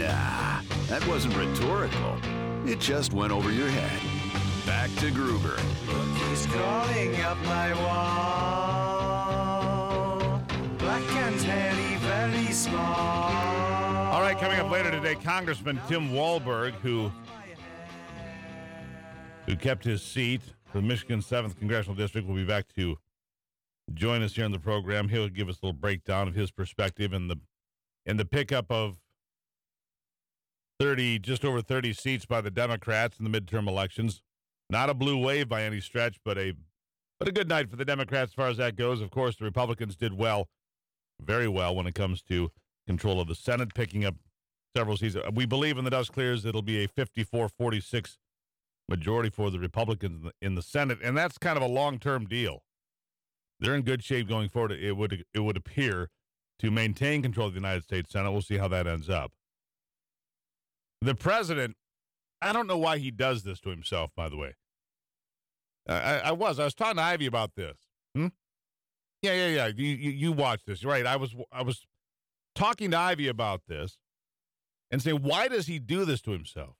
Nah, that wasn't rhetorical. It just went over your head. Back to Gruber. Look, he's crawling up my wall. Black and hairy, very small. All right, coming up later today, Congressman Tim Walberg, who kept his seat for the Michigan 7th Congressional District, will be back to join us here on the program. He'll give us a little breakdown of his perspective in the pickup of just over 30 seats by the Democrats in the midterm elections. Not a blue wave by any stretch, but a good night for the Democrats as far as that goes. Of course, the Republicans did well, very well, when it comes to control of the Senate, picking up several seats. We believe in the dust clears, it'll be a 54-46 majority for the Republicans in the Senate, and that's kind of a long-term deal. They're in good shape going forward. It would appear to maintain control of the United States Senate. We'll see how that ends up. The president, I don't know why he does this to himself, by the way. I was talking to Ivy about this. Yeah. You watched this, right? I was talking to Ivy about this and saying, why does he do this to himself?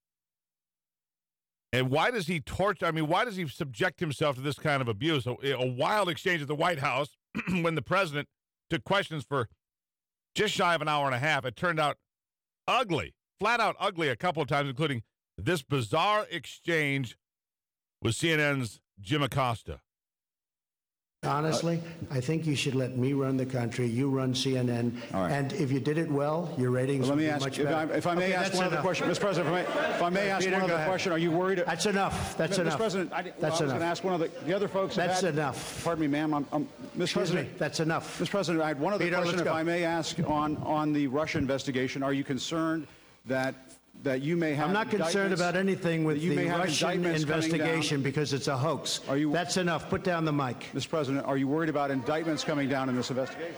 And why does he why does he subject himself to this kind of abuse? A wild exchange at the White House when the president took questions for just shy of an hour and a half. It turned out ugly, flat out ugly a couple of times, including this bizarre exchange with CNN's Jim Acosta. Honestly, I think you should let me run the country. You run CNN. All right. And if you did it well, your ratings would be much better. If I may ask one other question. Mr. President, if I may ask one other question, are you worried? That's enough. That's enough. Mr. President, I was going to ask one of the other folks. That's enough. Pardon me, ma'am. Excuse me. That's enough. Mr. President, I had one other question, if I may ask, on the Russia investigation. Are you concerned that you may have... I'm not concerned about anything with the Russian investigation because it's a hoax. That's enough. Put down the mic. Mr. President, are you worried about indictments coming down in this investigation?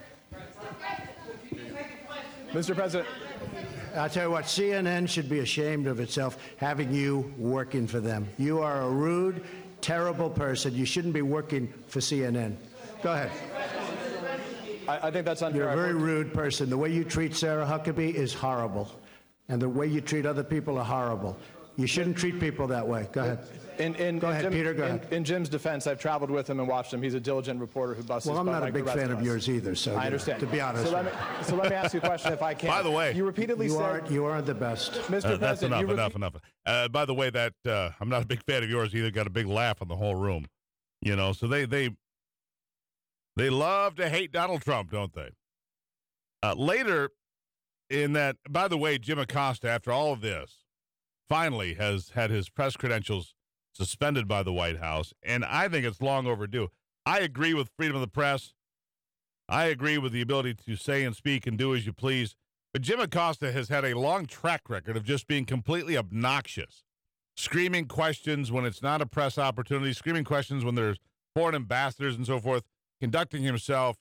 Mr. President. I'll tell you what, CNN should be ashamed of itself having you working for them. You are a rude, terrible person. You shouldn't be working for CNN. Go ahead. I think that's unfair. You're a very rude person. The way you treat Sarah Huckabee is horrible. And the way you treat other people are horrible. You shouldn't treat people that way. Go ahead. Go ahead, Peter. Go ahead. In Jim's defense, I've traveled with him and watched him. He's a diligent reporter who busts his butt. Well, I'm not a big fan of yours either, so I understand. To be honest. So let me ask you a question, if I can. By the way, you repeatedly said you aren't the best. Mr. That's President, enough. By the way, that I'm not a big fan of yours either. Got a big laugh in the whole room. You know, so they love to hate Donald Trump, don't they? Later in that, by the way, Jim Acosta, after all of this, finally has had his press credentials suspended by the White House, and I think it's long overdue. I agree with freedom of the press. I agree with the ability to say and speak and do as you please. But Jim Acosta has had a long track record of just being completely obnoxious, screaming questions when it's not a press opportunity, screaming questions when there's foreign ambassadors and so forth, conducting himself,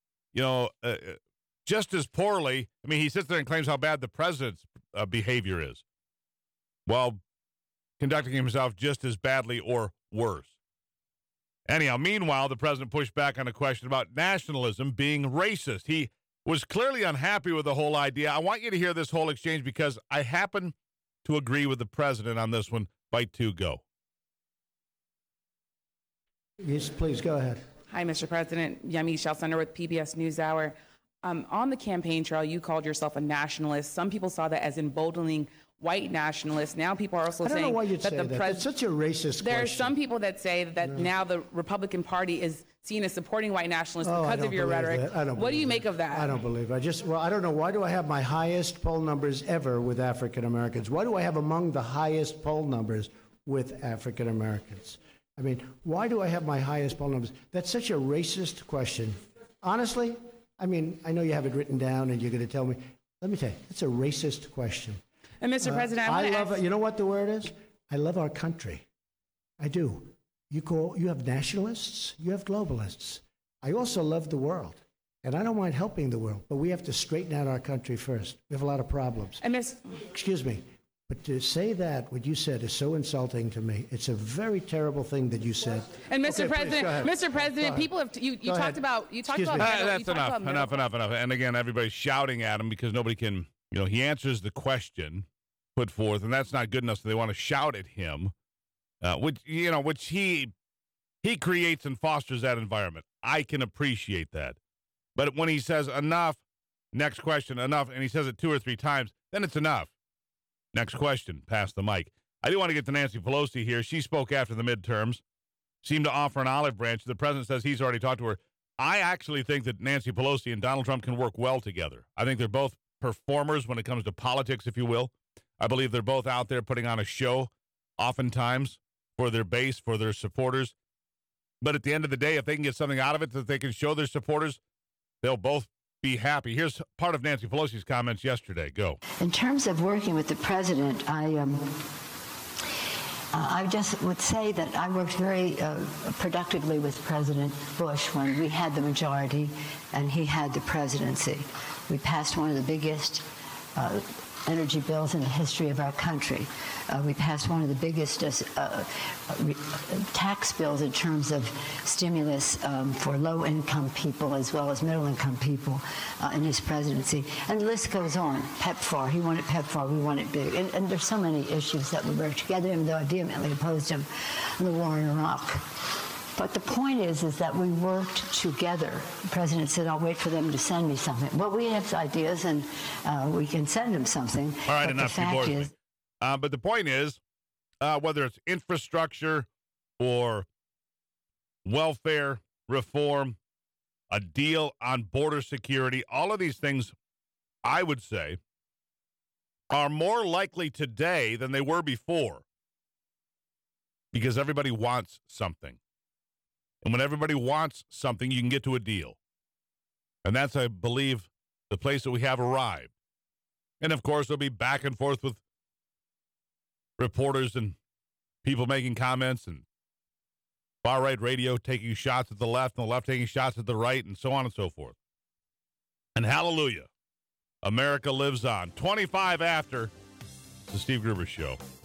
just as poorly. I mean, he sits there and claims how bad the president's behavior is, while conducting himself just as badly or worse. Anyhow, meanwhile, the president pushed back on a question about nationalism being racist. He was clearly unhappy with the whole idea. I want you to hear this whole exchange because I happen to agree with the president on this one. Bite two, go. Yes, please, go ahead. Hi, Mr. President. Yamiche Alcindor with PBS NewsHour. On the campaign trail, you called yourself a nationalist. Some people saw that as emboldening white nationalists. Now people are also saying that the president... That's such a racist There question. are some people that say that now the Republican Party is seen as supporting white nationalists because of your rhetoric. What do you make of that? I don't believe it. I don't know. Why do I have my highest poll numbers ever with African Americans? Why do I have among the highest poll numbers with African Americans? I mean, why do I have my highest poll numbers? That's such a racist question. Honestly, I mean, I know you have it written down and you're going to tell me. Let me tell you, it's a racist question. And Mr. President, I love it. You know what the word is? I love our country. I do. You have nationalists, you have globalists. I also love the world. And I don't mind helping the world, but we have to straighten out our country first. We have a lot of problems. And Excuse me. But to say that, what you said, is so insulting to me. It's a very terrible thing that you said. And Mr. President, people have you talked about that's enough. And again, everybody's shouting at him because nobody can he answers the question put forth, and that's not good enough, so they want to shout at him, which he creates and fosters that environment. I can appreciate that. But when he says enough, next question, enough, and he says it 2 or 3 times, then it's enough. Next question, pass the mic. I do want to get to Nancy Pelosi here. She spoke after the midterms, seemed to offer an olive branch. The president says he's already talked to her. I actually think that Nancy Pelosi and Donald Trump can work well together. I think they're both performers when it comes to politics, if you will. I believe they're both out there putting on a show, oftentimes, for their base, for their supporters. But at the end of the day, if they can get something out of it that they can show their supporters, they'll both be happy. Here's part of Nancy Pelosi's comments yesterday. Go. In terms of working with the president, I just would say that I worked very productively with President Bush when we had the majority and he had the presidency. We passed one of the biggest energy bills in the history of our country. We passed one of the biggest tax bills in terms of stimulus for low-income people as well as middle-income people in his presidency. And the list goes on. PEPFAR, he wanted PEPFAR, we want it big. And there's so many issues that we worked together, even though I vehemently opposed him in the war in Iraq. But the point is that we worked together. The president said, I'll wait for them to send me something. Well, we have ideas, and we can send them something. All right, enough. The fact is, but the point is, whether it's infrastructure or welfare reform, a deal on border security, all of these things, I would say, are more likely today than they were before because everybody wants something. And when everybody wants something, you can get to a deal. And that's, I believe, the place that we have arrived. And, of course, there'll be back and forth with reporters and people making comments and far-right radio taking shots at the left and the left taking shots at the right and so on and so forth. And hallelujah, America lives on. 25 after, it's the Steve Gruber Show.